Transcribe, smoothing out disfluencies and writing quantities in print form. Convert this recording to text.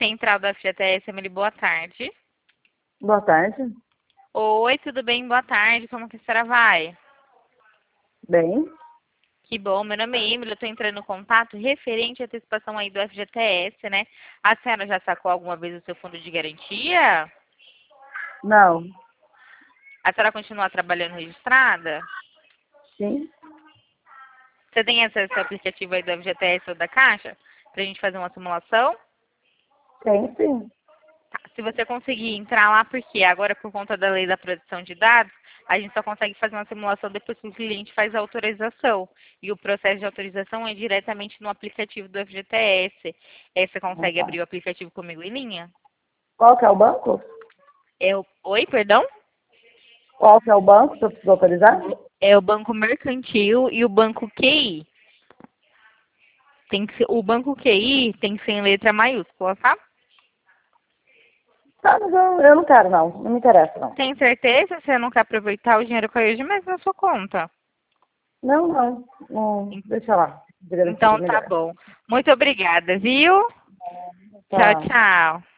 Central da FGTS, Emily, boa tarde. Boa tarde. Oi, tudo bem? Boa tarde. Como que a senhora vai? Bem, Que bom, meu nome é Emily, eu estou entrando em contato referente à antecipação aí do FGTS, né? A senhora já sacou alguma vez o seu fundo de garantia? não. A senhora continua trabalhando registrada? Sim, Você tem acesso ao aplicativo aí do FGTS ou da Caixa? Pra gente fazer uma simulação? tem sim. Tá. Se você conseguir entrar lá, porque agora por conta da lei da proteção de dados, a gente só consegue fazer uma simulação depois que o cliente faz a autorização. E o processo de autorização é diretamente no aplicativo do FGTS. Aí você Ah, consegue tá. abrir o aplicativo comigo em linha? Qual que é o banco? Oi, perdão? Qual que é o banco que eu preciso autorizar? É o Banco Mercantil e o Banco QI. O Banco QI tem que ser em letra maiúscula, tá? Tá, mas eu não quero, não. Não me interessa, não. Tem certeza que você não quer aproveitar o dinheiro que caiu de mês na sua conta? Não, não. Não, deixa lá. De garantia Então tá melhor. bom. Muito obrigada, viu? Tchau, Tá. tchau.